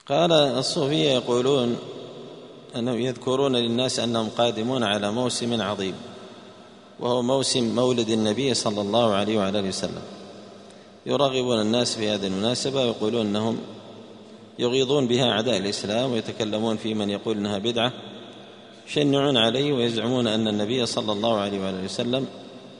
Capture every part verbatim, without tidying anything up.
قال الصوفية يقولون أنهم يذكرون للناس أنهم قادمون على موسم عظيم، وهو موسم مولد النبي صلى الله عليه وعلى آله وسلم. يرغبون الناس في هذه المناسبة ويقولون أنهم يغيظون بها أعداء الإسلام، ويتكلمون في من يقول أنها بدعة، يشنعون عليه ويزعمون أن النبي صلى الله عليه وعلى آله وسلم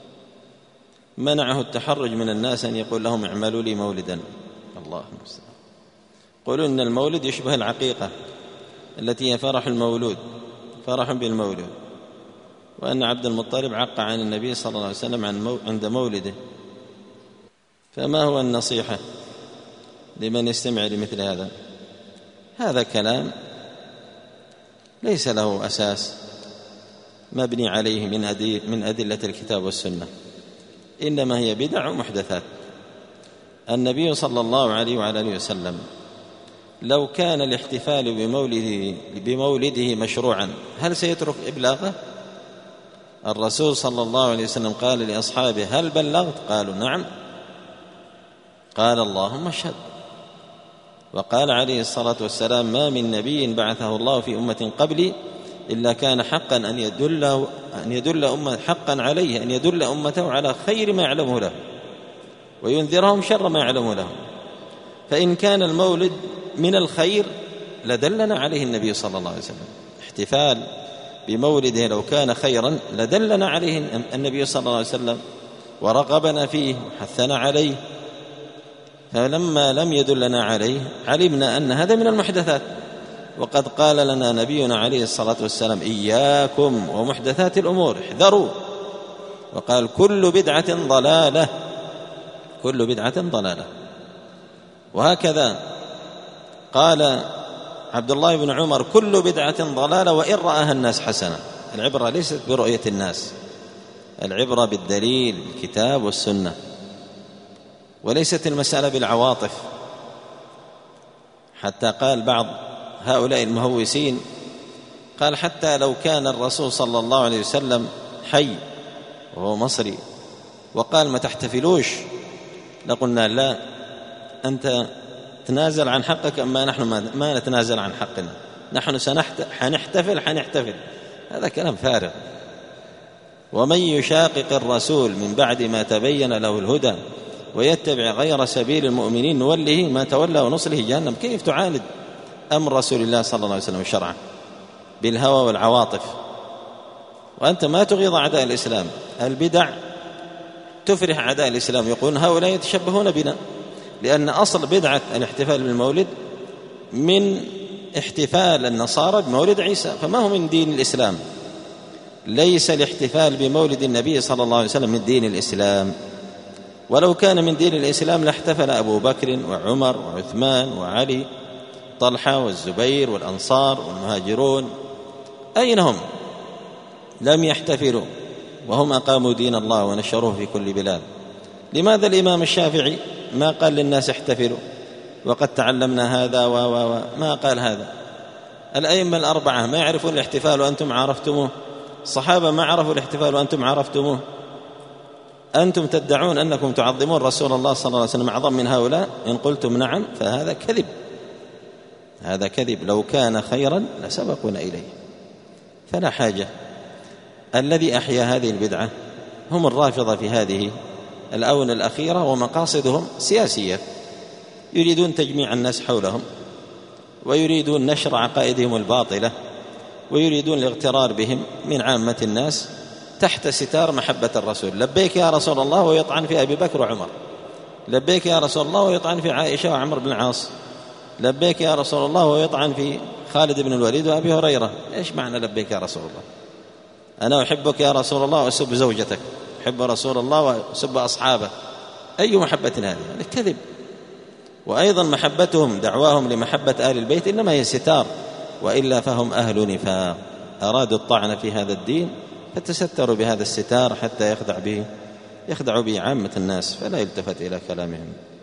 منعه التحرج من الناس أن يقول لهم اعملوا لي مولدا. الله المستعان. يقولون أن المولد يشبه العقيقة التي هي فرح المولود، فرح بالمولود، وأن عبد المطلب عق عن النبي صلى الله عليه وسلم عند مولده. فما هو النصيحة لمن يستمع لمثل هذا؟ هذا كلام ليس له أساس مبني عليه من من أدلة الكتاب والسنة، إنما هي بدع ومحدثات. النبي صلى الله عليه وعلى آله وسلم لو كان الاحتفال بمولده, بمولده مشروعا هل سيترك إبلاغه؟ الرسول صلى الله عليه وسلم قال لأصحابه هل بلغت؟ قالوا نعم. قال اللهم اشهد. وقال عليه الصلاة والسلام ما من نبي بعثه الله في أمة قبلي إلا كان حقا أن يدل, أن يدل أمة حقا عليه أن يدل أمته على خير ما يعلمه له وينذرهم شر ما يعلمه لهم. فإن كان المولد من الخير لدلنا عليه النبي صلى الله عليه وسلم. احتفال بمولده لو كان خيرا لدلنا عليه النبي صلى الله عليه وسلم ورغبنا فيه وحثنا عليه. فلما لم يدلنا عليه علمنا أن هذا من المحدثات، وقد قال لنا نبينا عليه الصلاة والسلام إياكم ومحدثات الأمور احذروا، وقال كل بدعة ضلالة، كل بدعة ضلالة. وهكذا قال عبد الله بن عمر كل بدعة ضلالة وإن رآها الناس حسنة. العبرة ليست برؤية الناس، العبرة بالدليل الكتاب والسنة، وليست المسألة بالعواطف. حتى قال بعض هؤلاء المهوسين قال حتى لو كان الرسول صلى الله عليه وسلم حي وهو مصري وقال ما تحتفلوش لقلنا لا، أنت تنازل عن حقك، أما نحن ما نتنازل عن حقنا، نحن سنحتفل حنحتفل. هذا كلام فارغ. ومن يشاقق الرسول من بعد ما تبين له الهدى ويتبع غير سبيل المؤمنين نوله ما تولى ونصله جهنم. كيف تعاند أمر رسول الله صلى الله عليه وسلم وشرعه بالهوى والعواطف وأنت ما تغيظ أعداء الإسلام؟ البدع تفرح أعداء الإسلام، يقولون هؤلاء يتشبهون بنا، لأن أصل بدعة الاحتفال بالمولد من احتفال النصارى بمولد عيسى، فما هو من دين الإسلام. ليس الاحتفال بمولد النبي صلى الله عليه وسلم من دين الإسلام، ولو كان من دين الإسلام لاحتفل أبو بكر وعمر وعثمان وعلي، طلحة والزبير والأنصار والمهاجرون. أين هم؟ لم يحتفلوا وهم أقاموا دين الله ونشروه في كل بلاد. لماذا الإمام الشافعي ما قال للناس احتفلوا وقد تعلمنا هذا و و و ما قال هذا؟ الأئمة الأربعة ما يعرفون الاحتفال وأنتم عرفتموه، الصحابة ما عرفوا الاحتفال وأنتم عرفتموه. أنتم تدعون أنكم تعظمون رسول الله صلى الله عليه وسلم أعظم من هؤلاء، إن قلتم نعم فهذا كذب، هذا كذب. لو كان خيرا لسبقنا إليه، فلا حاجة. الذي أحيا هذه البدعة هم الرافضة في هذه الآونة الأخيرة، ومقاصدهم سياسية، يريدون تجميع الناس حولهم، ويريدون نشر عقائدهم الباطلة، ويريدون الاغترار بهم من عامة الناس تحت ستار محبة الرسول. لبيك يا رسول الله ويطعن في أبي بكر وعمر، لبيك يا رسول الله ويطعن في عائشة وعمر بن العاص، لبيك يا رسول الله ويطعن في خالد بن الوليد وأبي هريرة. إيش معنى لبيك يا رسول الله؟ أنا أحبك يا رسول الله وأسب زوجتك، أحب رسول الله وأسب أصحابه. أي محبة هذه؟ الكذب. وأيضا محبتهم دعواهم لمحبة آل البيت إنما هي ستار، وإلا فهم أهل نفاق، أرادوا الطعن في هذا الدين فتستروا بهذا الستار حتى يخدع به يخدع به عامة الناس، فلا يلتفت إلى كلامهم.